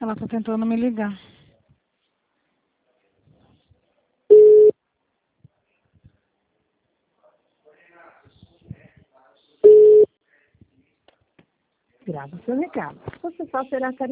Ela está tentando me ligar. Grava seu recado. Você só será